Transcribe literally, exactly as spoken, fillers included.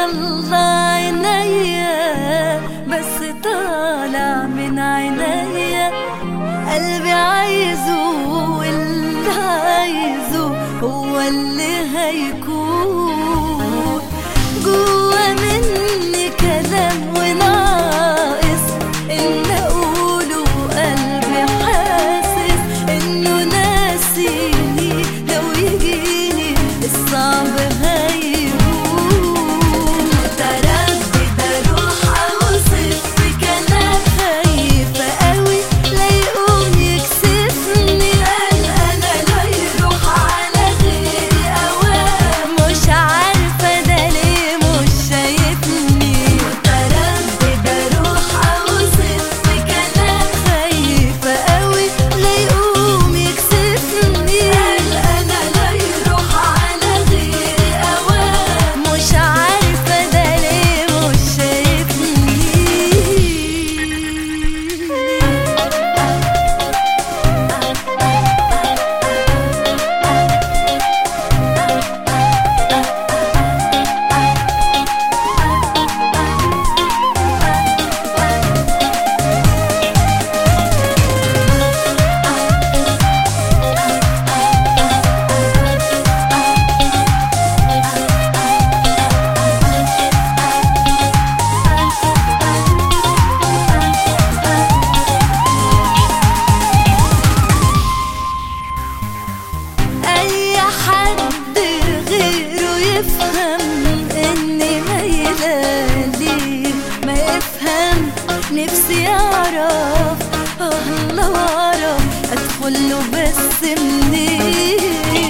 يلا عينيا بس طالع من عينيا، قلبي عايزه واللي عايزه هو اللي هيكون. جوا مني كلام وناقص إن أقوله، قلبي حاسس إنه ناسيني، لو يجيني الصعب هيهون. متردد أروح أوصف في كلام، خايفة قوي لا يقوم يكسفني، قلقانة لا يروح على غيري أوام، مش عارفة ده ليه مش شايفني. متردد أروح أوصف في كلام، خايفة قوي لا يقوم يكسفني، قلقانة لا يروح على غيري أوام، مش عارفة ده ليه مش شايفني. أي حد غيره يفهم إني ميلالي، ما يفهم نفسي أعرف، آه لو أعرف أدخله بس منين.